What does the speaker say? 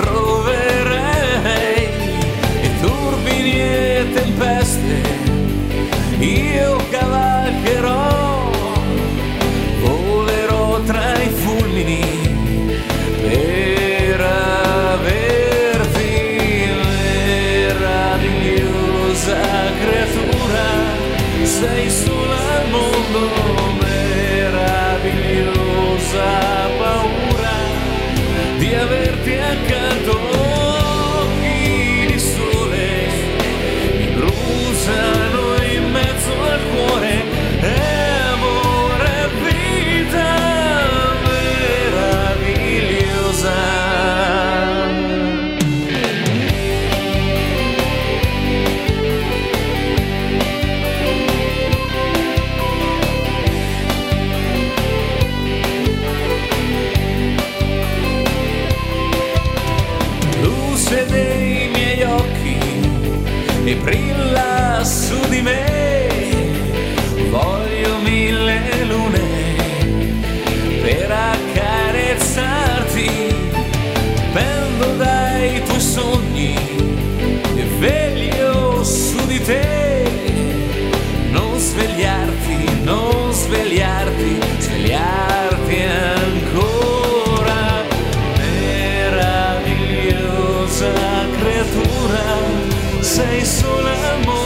troverei, e turbini e tempeste io cavalcherò, volerò tra i fulmini per averti, meravigliosa creatura, sei sola al mondo, meravigliosa paura di averti accanto. Occhi di sole mi bruciano in mezzo al cuore, amore, vita meravigliosa. Luce dei miei occhi e brilla su di me, voglio 1000 lune per accarezzarti, pendo dai tuoi sogni e veglio su di te, non svegliarti, non svegliarti, svegliarti ancora, meravigliosa creatura, sei sola al mondo.